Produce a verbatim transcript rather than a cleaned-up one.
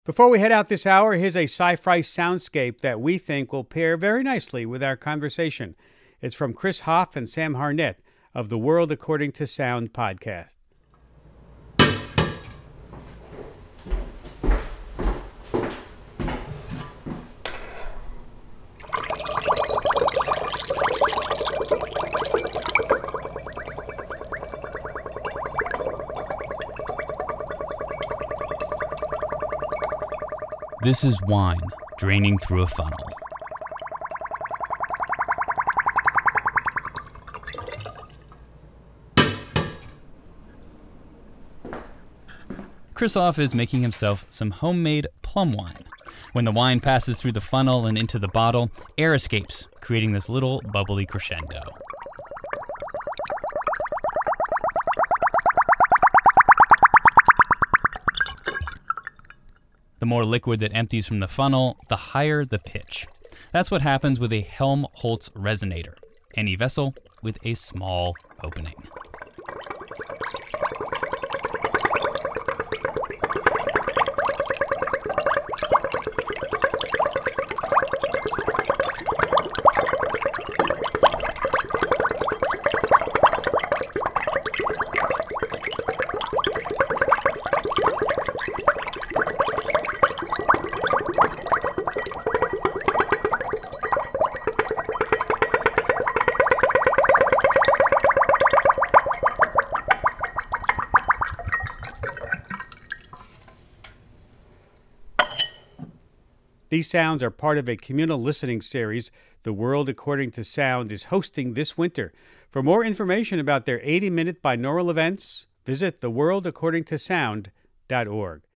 Before we head out this hour, here's a sci-fi soundscape that we think will pair very nicely with our conversation. It's from Chris Hoff and Sam Harnett of the World According to Sound podcast. This is wine draining through a funnel. Chris Hoff is making himself some homemade plum wine. When the wine passes through the funnel and into the bottle, air escapes, creating this little bubbly crescendo. The more liquid that empties from the funnel, the higher the pitch. That's what happens with a Helmholtz resonator, any vessel with a small opening. These sounds are part of a communal listening series The World According to Sound is hosting this winter. For more information about their eighty-minute binaural events, visit the world according to sound dot org.